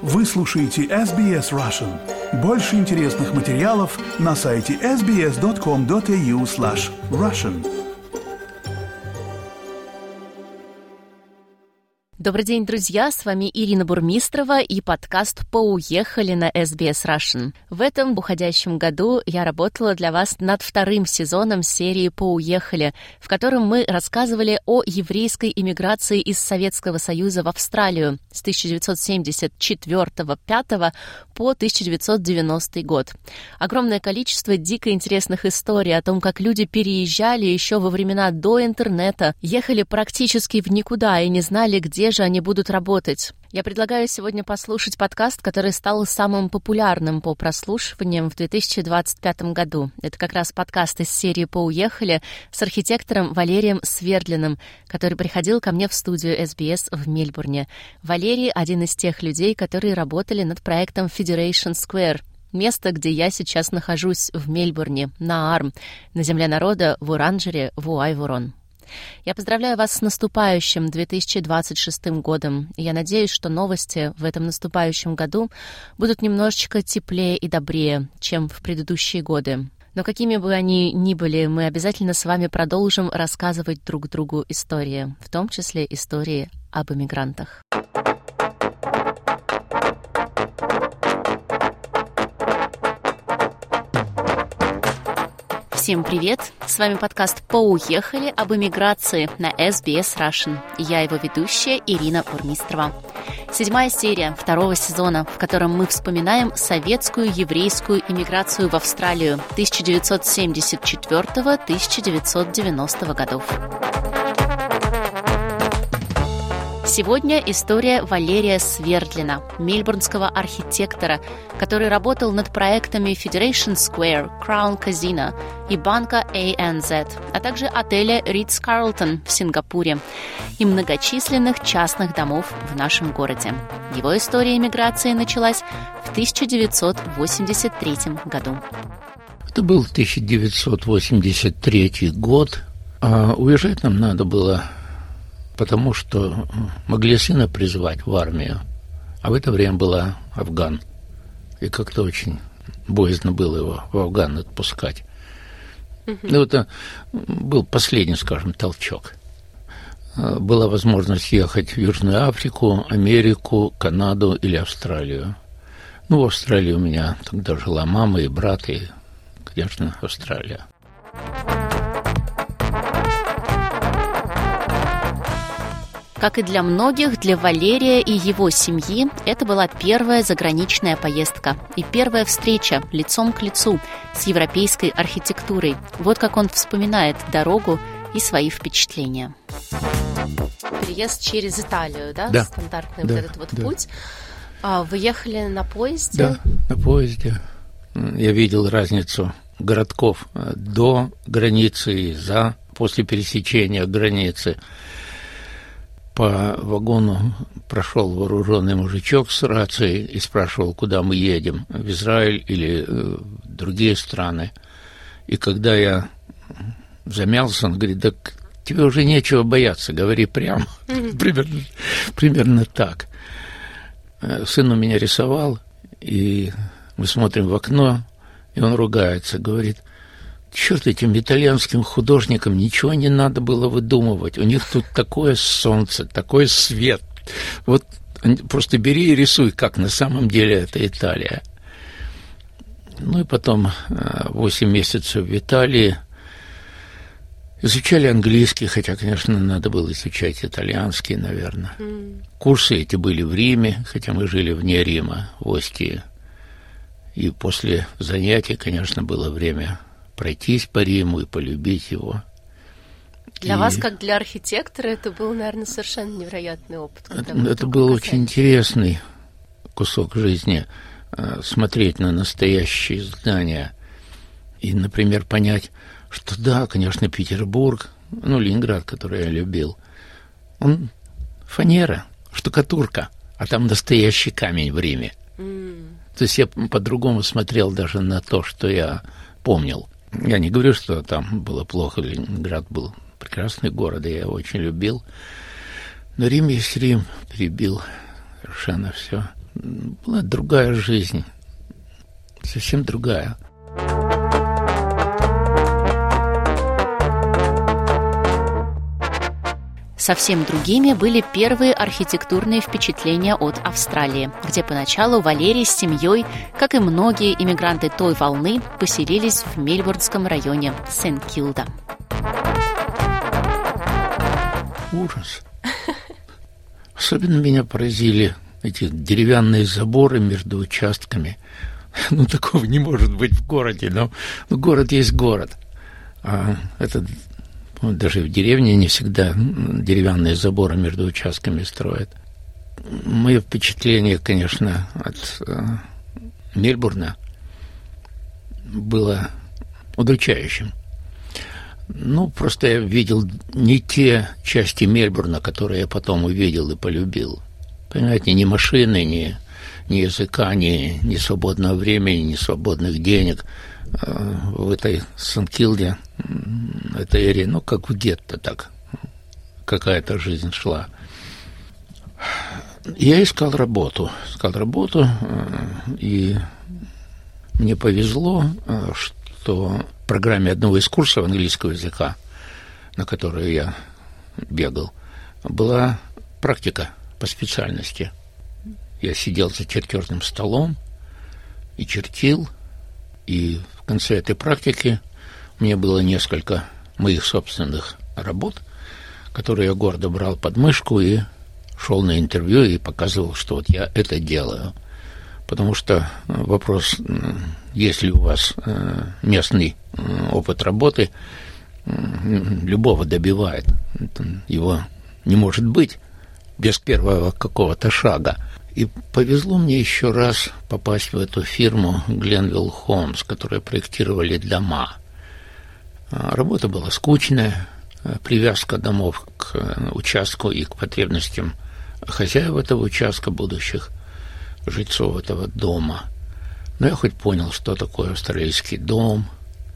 Вы слушаете SBS Russian. Больше интересных материалов на сайте sbs.com.au/russian. Добрый день, друзья! С вами Ирина Бурмистрова и подкаст «Поуехали» на SBS Russian. В этом уходящем году я работала для вас над вторым сезоном серии «Поуехали», в котором мы рассказывали о еврейской эмиграции из Советского Союза в Австралию с 1974-5 по 1990 год. Огромное количество дико интересных историй о том, как люди переезжали еще во времена до интернета, ехали практически в никуда и не знали, где же они будут работать. Я предлагаю сегодня послушать подкаст, который стал самым популярным по прослушиваниям в 2025 году. Это как раз подкаст из серии «Поуехали» с архитектором Валерием Свердлиным, который приходил ко мне в студию SBS в Мельбурне. Валерий – один из тех людей, которые работали над проектом Federation Square, место, где я сейчас нахожусь в Мельбурне, на Арм, на земле народа в Уранджере, в Уайворон. Я поздравляю вас с наступающим 2026 годом. Я надеюсь, что новости в этом наступающем году будут немножечко теплее и добрее, чем в предыдущие годы. Но какими бы они ни были, мы обязательно с вами продолжим рассказывать друг другу истории, в том числе истории об иммигрантах. Всем привет! С вами подкаст «Поуехали» об иммиграции на SBS Russian. Я его ведущая Ирина Бурмистрова. 7-я серия 2-го сезона, в котором мы вспоминаем советскую еврейскую иммиграцию в Австралию 1974-1990 годов. Сегодня история Валерия Свердлина, мельбурнского архитектора, который работал над проектами Federation Square, Crown Casino и банка ANZ, а также отеля Ритц-Карлтон в Сингапуре и многочисленных частных домов в нашем городе. Его история эмиграции началась в 1983 году. Это был 1983 год, а уезжать нам надо было, потому что могли сына призвать в армию, а в это время была Афган. И как-то очень боязно было его в Афган отпускать. Ну, это был последний, скажем, толчок. Была возможность ехать в Южную Африку, Америку, Канаду или Австралию. Ну, в Австралии у меня тогда жила мама и брат, и, конечно, Австралия. Как и для многих, для Валерия и его семьи это была первая заграничная поездка и первая встреча лицом к лицу с европейской архитектурой. Вот как он вспоминает дорогу и свои впечатления. Переезд через Италию, да? Да. Стандартный да, вот этот вот да. путь. Вы ехали на поезде? Да, на поезде. Я видел разницу городков до границы и после пересечения границы. По вагону прошел вооруженный мужичок с рацией и спрашивал, куда мы едем, в Израиль или в другие страны. И когда я замялся, он говорит: да тебе уже нечего бояться, говори прямо. Примерно так. Сын у меня рисовал, и мы смотрим в окно, и он ругается, говорит: черт, этим итальянским художникам ничего не надо было выдумывать. У них тут такое солнце, такой свет. Вот просто бери и рисуй, как на самом деле это Италия. Ну и потом 8 месяцев в Италии. Изучали английский, хотя, конечно, надо было изучать итальянский, наверное. Курсы эти были в Риме, хотя мы жили вне Рима, в Остии. И после занятий, конечно, было время пройтись по Риму и полюбить его. Для вас, как для архитектора, это был, наверное, совершенно невероятный опыт. Это был очень интересный кусок жизни, смотреть на настоящие здания и, например, понять, что да, конечно, Петербург, Ленинград, который я любил, он фанера, штукатурка, а там настоящий камень в Риме. То есть я по-другому смотрел даже на то, что я помнил. Я не говорю, что там было плохо. Ленинград был прекрасный город, и я его очень любил. Но Рим есть Рим, перебил совершенно все. была другая жизнь, совсем другая. Совсем другими были первые архитектурные впечатления от Австралии, где поначалу Валерий с семьей, как и многие иммигранты той волны, поселились в мельбурнском районе Сент-Килда. Ужас. Особенно меня поразили эти деревянные заборы между участками. Ну, такого не может быть в городе, но город есть город. А этот... Даже в деревне не всегда деревянные заборы между участками строят. Мое впечатление, конечно, от Мельбурна было удручающим. Ну, просто я видел не те части Мельбурна, которые я потом увидел и полюбил. Понимаете, ни машины, ни языка, ни свободного времени, ни свободных денег. В этой Сент-Килде, этой эре, ну, как в гетто, так какая-то жизнь шла. Я искал работу, и мне повезло, что в программе одного из курсов английского языка, на который я бегал, была практика по специальности. Я сидел за чертежным столом и чертил, и в конце этой практики у меня было несколько моих собственных работ, которые я гордо брал под мышку и шел на интервью и показывал, что вот я это делаю. Потому что вопрос, есть ли у вас местный опыт работы, любого добивает. Его не может быть без первого какого-то шага. И повезло мне еще раз попасть в эту фирму Glenville Homes, которые проектировали дома. Работа была скучная, привязка домов к участку и к потребностям хозяев этого участка, будущих жильцов этого дома. Но я хоть понял, что такое австралийский дом,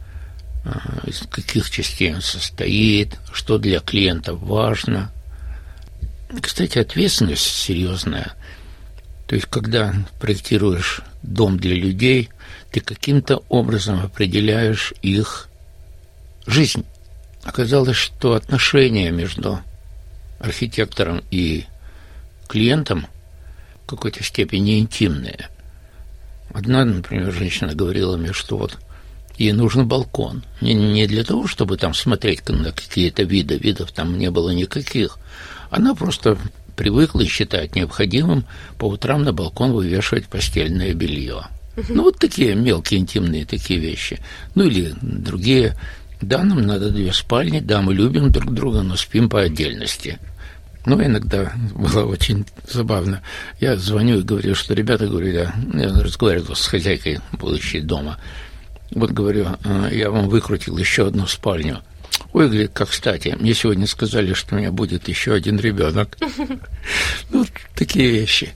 из каких частей он состоит, что для клиентов важно. Кстати, ответственность серьезная. То есть, когда проектируешь дом для людей, ты каким-то образом определяешь их жизнь. Оказалось, что отношения между архитектором и клиентом в какой-то степени интимные. Одна, например, женщина говорила мне, что вот ей нужен балкон. Не для того, чтобы там смотреть на какие-то видов там не было никаких. Она просто привыкла и считает необходимым по утрам на балкон вывешивать постельное белье. Ну, вот такие мелкие, интимные такие вещи. Ну, или другие. Да, нам надо 2 спальни, да, мы любим друг друга, но спим по отдельности. Ну, иногда было очень забавно. Я звоню и говорю, что ребята, говорю, я разговаривал с хозяйкой будущей дома. Вот, говорю, я вам выкрутил еще 1 спальню. Ой, говорит, как кстати, мне сегодня сказали, что у меня будет еще 1 ребенок. Ну, такие вещи.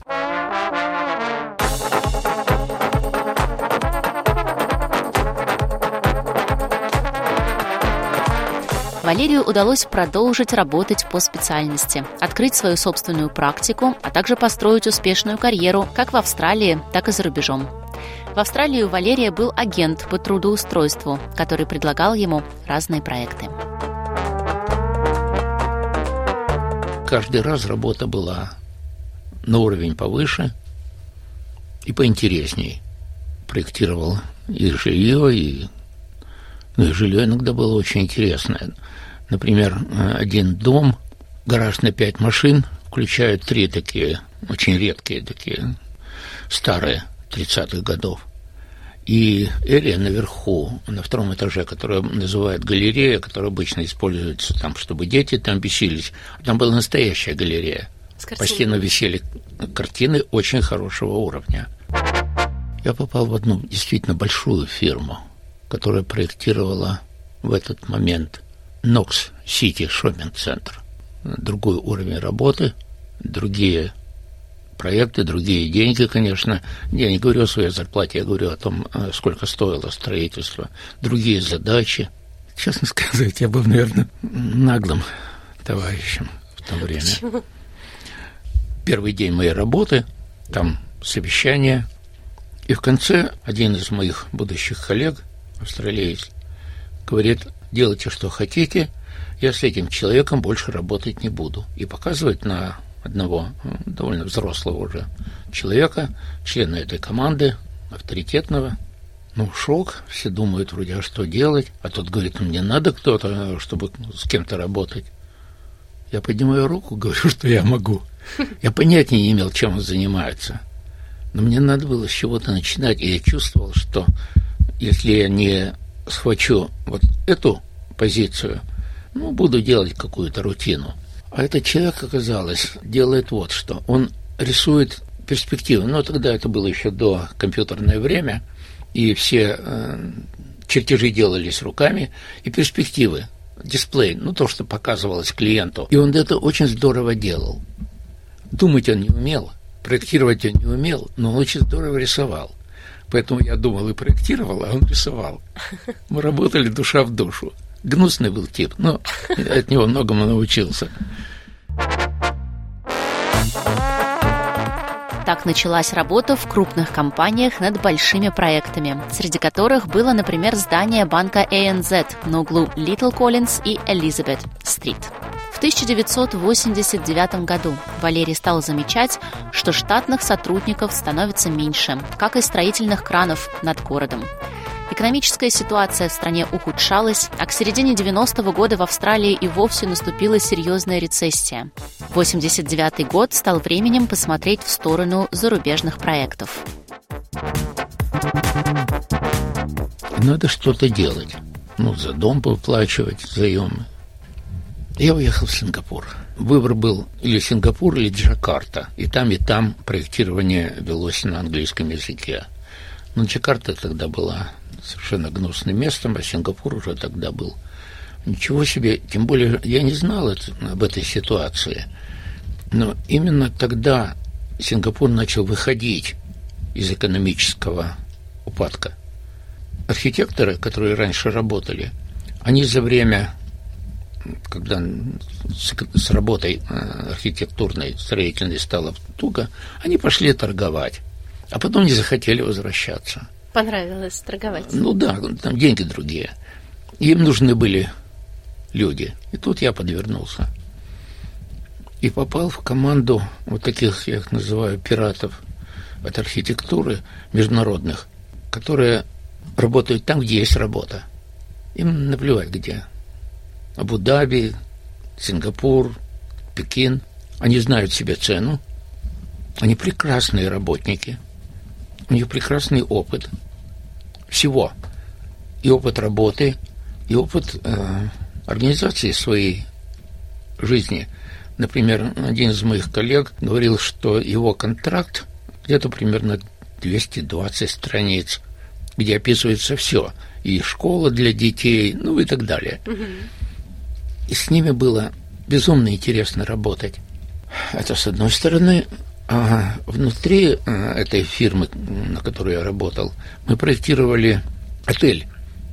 Валерию удалось продолжить работать по специальности, открыть свою собственную практику, а также построить успешную карьеру как в Австралии, так и за рубежом. В Австралии у Валерия был агент по трудоустройству, который предлагал ему разные проекты. Каждый раз работа была на уровень повыше и поинтересней. Проектировал и жилье, и жилье иногда было очень интересное. Например, один дом, гараж на 5 машин, включает 3 такие, очень редкие такие, старые, 30-х годов. И эрия наверху, на 2-м этаже, которая называют галерея, которая обычно используется там, чтобы дети там бесились. Там была настоящая галерея. По стенам висели картины очень хорошего уровня. Я попал в одну действительно большую фирму, которая проектировала в этот момент Нокс Сити шоппинг-центр. Другой уровень работы, другие проекты, другие деньги, конечно. Я не говорю о своей зарплате, я говорю о том, сколько стоило строительство. Другие задачи. Честно сказать, я был, наверное, наглым товарищем в то время. Почему? Первый день моей работы, там совещание. И в конце один из моих будущих коллег, австралиец, говорит: делайте, что хотите, я с этим человеком больше работать не буду. И показывает на одного довольно взрослого уже человека, члена этой команды, авторитетного. Ну, шок, все думают вроде, а что делать? А тот говорит: мне надо кто-то, чтобы с кем-то работать. Я поднимаю руку, говорю, что я могу. Я понятия не имел, чем он занимается. Но мне надо было с чего-то начинать, и я чувствовал, что если я не схвачу вот эту позицию, ну, буду делать какую-то рутину. А этот человек, оказалось, делает вот что. Он рисует перспективы. Но тогда это было еще до компьютерное время, и все чертежи делались руками, и перспективы, дисплей, ну, то, что показывалось клиенту. И он это очень здорово делал. Думать он не умел, проектировать он не умел, но он очень здорово рисовал. Поэтому я думал и проектировал, а он рисовал. Мы работали душа в душу. Гнусный был тип, но от него многому научился. Так началась работа в крупных компаниях над большими проектами, среди которых было, например, здание банка ANZ на углу Литл Коллинз и Элизабет-стрит. В 1989 году Валерий стал замечать, что штатных сотрудников становится меньше, как и строительных кранов над городом. Экономическая ситуация в стране ухудшалась, а к середине 90-го года в Австралии и вовсе наступила серьезная рецессия. 1989 год стал временем посмотреть в сторону зарубежных проектов. Надо что-то делать. Ну, за дом выплачивать, заемы. Я уехал в Сингапур. Выбор был или Сингапур, или Джакарта. И там проектирование велось на английском языке. Но Джакарта тогда была совершенно гнусным местом, а Сингапур уже тогда был. Ничего себе, тем более я не знал об этой ситуации. Но именно тогда Сингапур начал выходить из экономического упадка. Архитекторы, которые раньше работали, они за время, когда с работой архитектурной, строительной стало туго, они пошли торговать, а потом не захотели возвращаться. Понравилось торговать? Ну да, там деньги другие. Им нужны были люди. И тут я подвернулся. И попал в команду вот таких, я их называю, пиратов от архитектуры международных, которые работают там, где есть работа. Им наплевать где. Абу-Даби, Сингапур, Пекин. Они знают себе цену. Они прекрасные работники. У них прекрасный опыт всего. И опыт работы, и опыт организации своей жизни. Например, один из моих коллег говорил, что его контракт где-то примерно 220 страниц, где описывается все. И школа для детей, ну и так далее. И с ними было безумно интересно работать. Это с одной стороны. А внутри этой фирмы, на которой я работал, мы проектировали отель,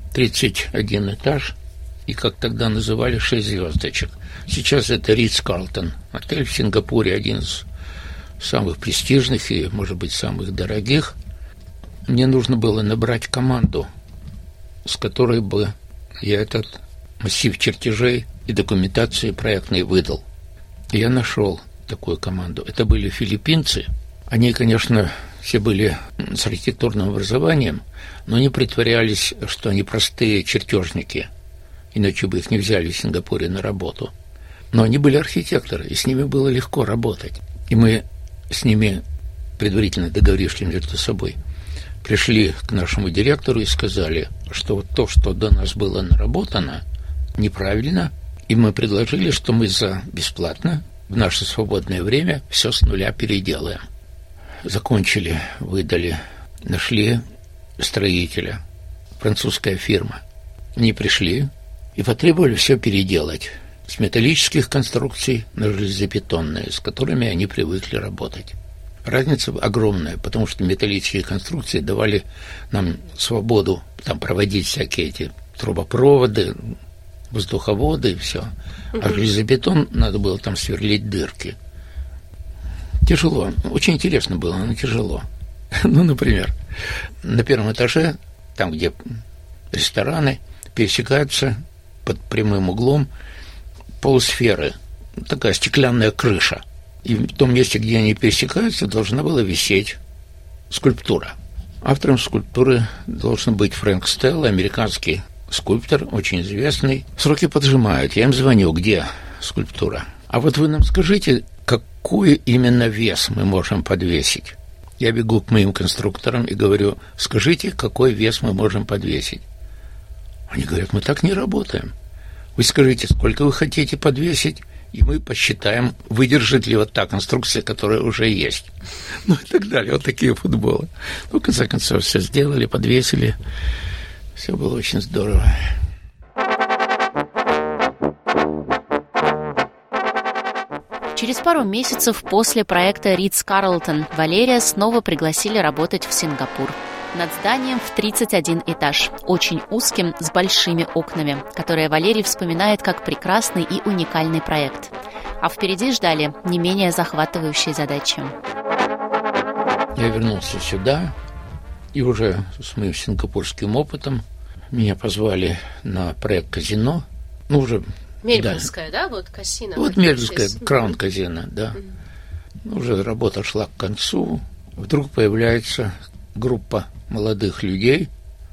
31 этаж, и, как тогда называли, 6 звездочек. Сейчас это Ритц-Карлтон, отель в Сингапуре, один из самых престижных и, может быть, самых дорогих. Мне нужно было набрать команду, с которой бы я этот массив чертежей и документации проектной выдал. И я нашел такую команду. Это были филиппинцы. Они, конечно, все были с архитектурным образованием, но они притворялись, что они простые чертежники, иначе бы их не взяли в Сингапуре на работу. Но они были архитекторы, и с ними было легко работать. И мы с ними, предварительно договорившись между собой, пришли к нашему директору и сказали, что вот то, что до нас было наработано, неправильно, и мы предложили, что мы за бесплатно в наше свободное время все с нуля переделаем. Закончили, выдали, нашли строителя, французская фирма. Они пришли и потребовали все переделать с металлических конструкций на железобетонные, с которыми они привыкли работать. Разница огромная, потому что металлические конструкции давали нам свободу там проводить всякие эти трубопроводы, воздуховоды и все. А железобетон надо было там сверлить дырки. Тяжело. Очень интересно было, но тяжело. Ну, например, на первом этаже, там, где рестораны, пересекаются под прямым углом полусферы, такая стеклянная крыша. И в том месте, где они пересекаются, должна была висеть скульптура. Автором скульптуры должен быть Фрэнк Стелла, американский скульптор, очень известный. Сроки поджимают. Я им звоню, где скульптура. А вот вы нам скажите, какой именно вес мы можем подвесить? Я бегу к моим конструкторам и говорю, скажите, какой вес мы можем подвесить? Они говорят, мы так не работаем. Вы скажите, сколько вы хотите подвесить, и мы посчитаем, выдержит ли вот та конструкция, которая уже есть. Ну и так далее. Вот такие футболы. Ну, в конце концов, все сделали, подвесили. Все было очень здорово. Через пару месяцев после проекта Ритц-Карлтон Валерия снова пригласили работать в Сингапур. Над зданием в 31 этаж, очень узким, с большими окнами, которые Валерий вспоминает как прекрасный и уникальный проект. А впереди ждали не менее захватывающие задачи. Я вернулся сюда, и уже с моим сингапурским опытом меня позвали на проект «Казино». Ну, уже... Мельбурнская, да? Вот казино. Вот Мельбурнская, Краун казино, да. Уже работа шла к концу. Вдруг появляется группа молодых людей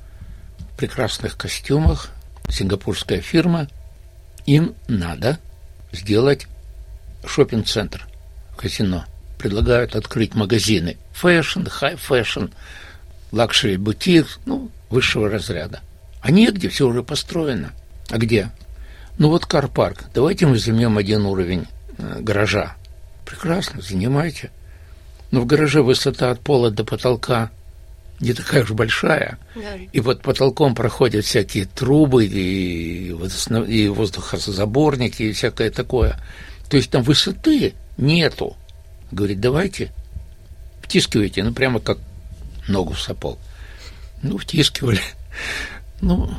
в прекрасных костюмах, сингапурская фирма. Им надо сделать шоппинг-центр в казино. Предлагают открыть магазины. Фэшн, хай-фэшн, лакшери-бутик, ну, высшего разряда. А негде, все уже построено. А где? Ну вот карпарк. Давайте мы займем один уровень гаража. Прекрасно, занимайте. Но в гараже высота от пола до потолка не такая уж большая. Да. И под потолком проходят всякие трубы и воздухозаборники и всякое такое. То есть там высоты нету. Говорит, давайте втискивайте, ну прямо как ногу в сапог. Ну, втискивали. Ну,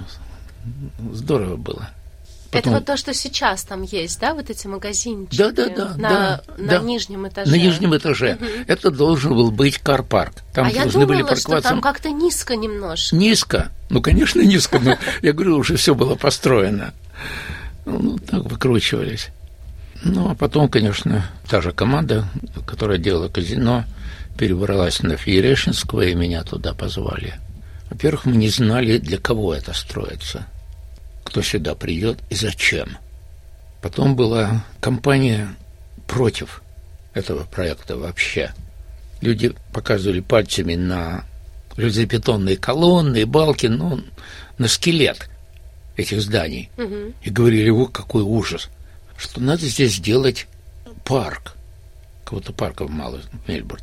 здорово было. Потом... Это вот то, что сейчас там есть, да, вот эти магазинчики? Да. На нижнем этаже. На нижнем этаже. Угу. Это должен был быть карпарк. Там я думала, что там как-то низко немножко. Низко? Ну, конечно, низко, но я говорю, уже все было построено. Ну, так выкручивались. Ну, а потом, конечно, та же команда, которая делала казино, перебралась на Феершинского, и меня туда позвали. Во-первых, мы не знали, для кого это строится. Кто сюда придет и зачем. Потом была кампания против этого проекта вообще. Люди показывали пальцами на железобетонные колонны и балки, ну, на скелет этих зданий. Угу. И говорили, вот какой ужас, что надо здесь сделать парк. Кого-то парков мало в Мельбурне.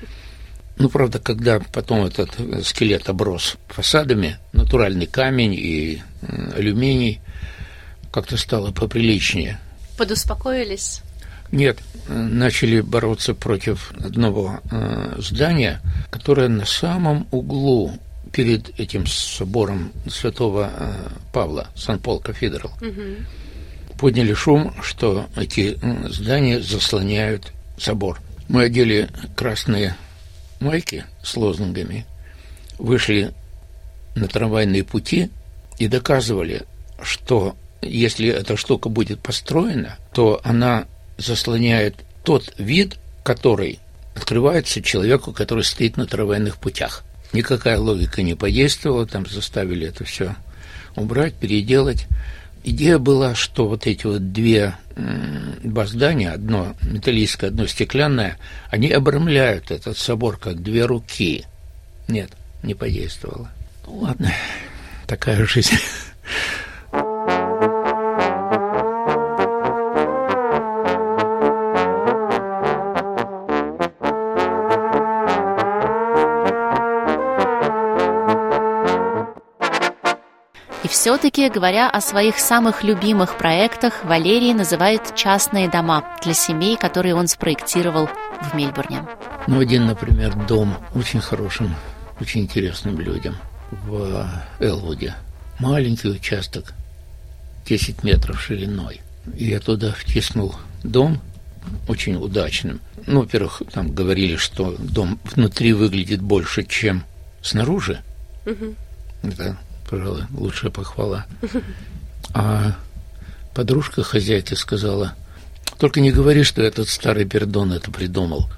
Ну, правда, когда потом этот скелет оброс фасадами, натуральный камень и алюминий, как-то стало поприличнее. Подуспокоились? Нет, начали бороться против одного здания, которое на самом углу перед этим собором святого Павла, Сан-Пол Кафедрал. Угу. Подняли шум, что эти здания заслоняют собор. Мы одели красные майки с лозунгами, вышли на трамвайные пути и доказывали, что если эта штука будет построена, то она заслоняет тот вид, который открывается человеку, который стоит на трамвайных путях. Никакая логика не подействовала, там заставили это все убрать, переделать. Идея была, что вот эти вот два здания, одно металлическое, одно стеклянное, они обрамляют этот собор как две руки. Нет, не подействовало. Ну ладно, такая жизнь. И все-таки, говоря о своих самых любимых проектах, Валерий называет частные дома для семей, которые он спроектировал в Мельбурне. Ну, один, например, дом очень хорошим, очень интересным людям в Элвуде. Маленький участок, 10 метров шириной. И я туда втиснул дом, очень удачным. Ну, во-первых, там говорили, что дом внутри выглядит больше, чем снаружи. Это, пожалуй, лучшая похвала. А подружка хозяйки сказала: только не говори, что этот старый пердон это придумал.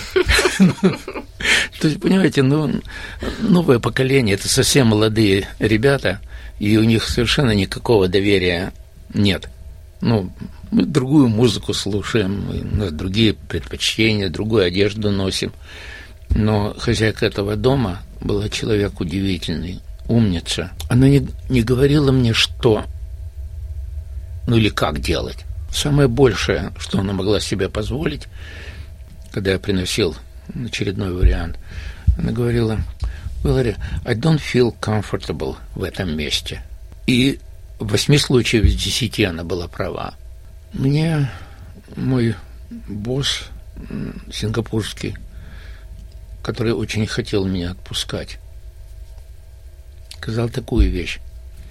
То есть, понимаете, новое поколение, это совсем молодые ребята, и у них совершенно никакого доверия нет. Мы другую музыку слушаем, у нас другие предпочтения, другую одежду носим. Но хозяйка этого дома была человек удивительный, умница. Она не говорила мне, что, или как делать. Самое большее, что она могла себе позволить, когда я приносил очередной вариант, она говорила: Валерий, I don't feel comfortable в этом месте. И в 8 случаях из 10 она была права. Мне мой босс сингапурский, который очень хотел меня отпускать, сказал такую вещь.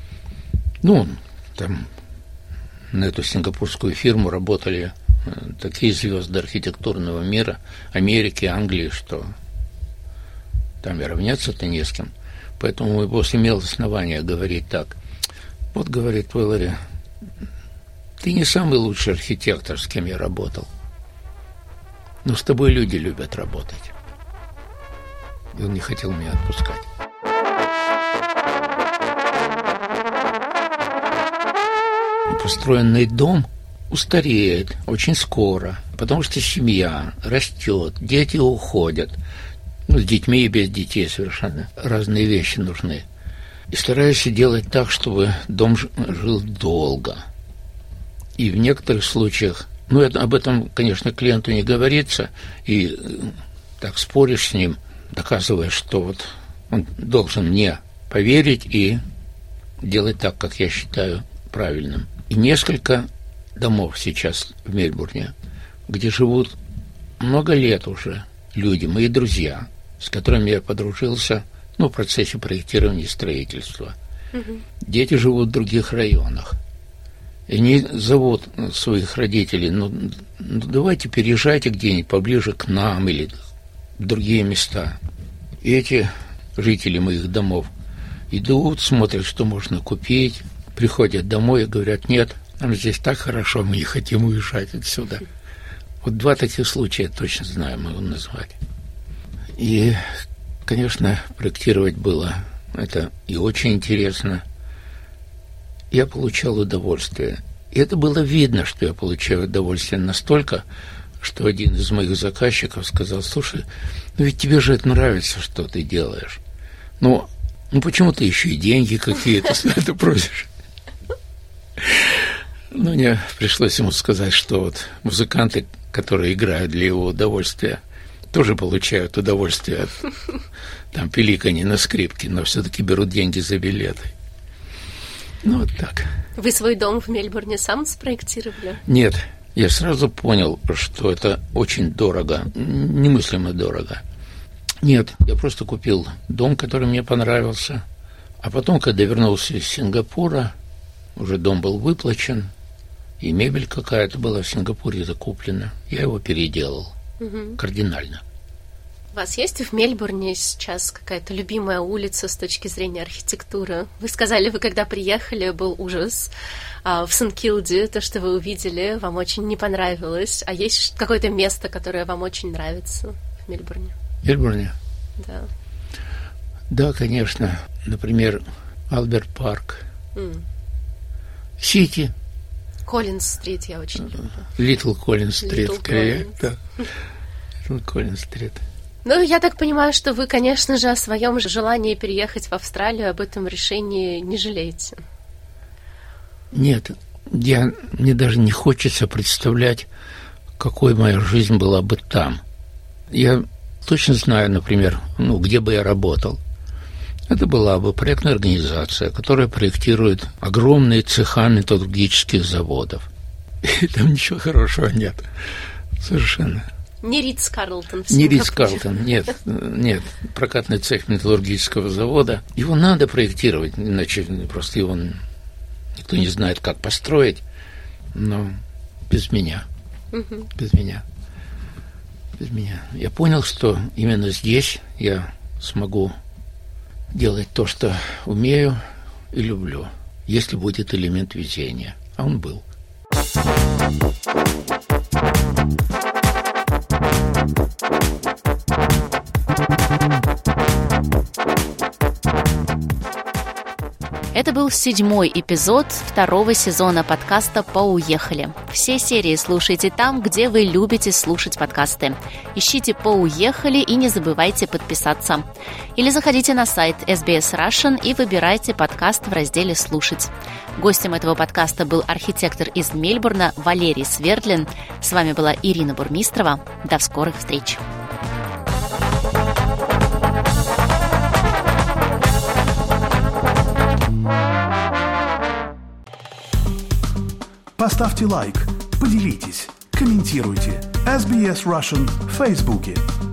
Там на эту сингапурскую фирму работали такие звезды архитектурного мира, Америки, Англии, что там и равняться-то не с кем. Поэтому мой босс имел основание говорить так: вот, говорит, Валерий, ты не самый лучший архитектор, с кем я работал, но с тобой люди любят работать. И он не хотел меня отпускать. Построенный дом устареет очень скоро, потому что семья растет, дети уходят. С детьми и без детей совершенно разные вещи нужны. И стараюсь делать так, чтобы дом жил долго. И в некоторых случаях, об этом, конечно, клиенту не говорится, и так споришь с ним, доказывая, что вот он должен мне поверить и делать так, как я считаю правильным. И несколько домов сейчас в Мельбурне, где живут много лет уже люди, мои друзья, с которыми я подружился, в процессе проектирования и строительства. Дети живут в других районах. И они зовут своих родителей: давайте переезжайте где-нибудь поближе к нам или в другие места. И эти жители моих домов идут, смотрят, что можно купить, приходят домой и говорят: нет, нам здесь так хорошо, мы не хотим уезжать отсюда. Вот 2 таких случая я точно знаю, могу назвать. И, конечно, проектировать было это и очень интересно. Я получал удовольствие. И это было видно, что я получаю удовольствие настолько, что один из моих заказчиков сказал: слушай, ведь тебе же это нравится, что ты делаешь. Почему ты еще и деньги какие-то с это просишь? Мне пришлось ему сказать, что вот музыканты, которые играют для его удовольствия, тоже получают удовольствие от пиликанья на скрипке, но все-таки берут деньги за билеты. Вот так. Вы свой дом в Мельбурне сам спроектировали? Нет, я сразу понял, что это очень дорого, немыслимо дорого. Нет, я просто купил дом, который мне понравился, а потом, когда вернулся из Сингапура, уже дом был выплачен, и мебель какая-то была в Сингапуре закуплена. Я его переделал кардинально. У вас есть в Мельбурне сейчас какая-то любимая улица с точки зрения архитектуры? Вы сказали, вы когда приехали, был ужас. В Сент-Килде то, что вы увидели, вам очень не понравилось. А есть какое-то место, которое вам очень нравится в Мельбурне? В Мельбурне? Да. Да, конечно. Например, Альберт Парк. Сити. Коллинз-стрит я очень люблю. Литл Коллинз-стрит, скорее. Да. Литл Коллинз-стрит. Я так понимаю, что вы, конечно же, о своем желании переехать в Австралию, об этом решении не жалеете. Нет, мне даже не хочется представлять, какой моя жизнь была бы там. Я точно знаю, например, где бы я работал. Это была бы проектная организация, которая проектирует огромные цеха металлургических заводов. И там ничего хорошего нет. Совершенно. Не Ритц-Карлтон. Не Ритц-Карлтон, нет. Прокатный цех металлургического завода. Его надо проектировать, иначе просто его никто не знает, как построить. Но без меня. Без меня. Я понял, что именно здесь я смогу делать то, что умею и люблю, если будет элемент везения. А он был. Это был 7-й эпизод 2-го сезона подкаста «Поуехали». Все серии слушайте там, где вы любите слушать подкасты. Ищите «Поуехали» и не забывайте подписаться. Или заходите на сайт SBS Russian и выбирайте подкаст в разделе «Слушать». Гостем этого подкаста был архитектор из Мельбурна Валерий Свердлин. С вами была Ирина Бурмистрова. До скорых встреч! Поставьте лайк, поделитесь, комментируйте. SBS Russian в Фейсбуке.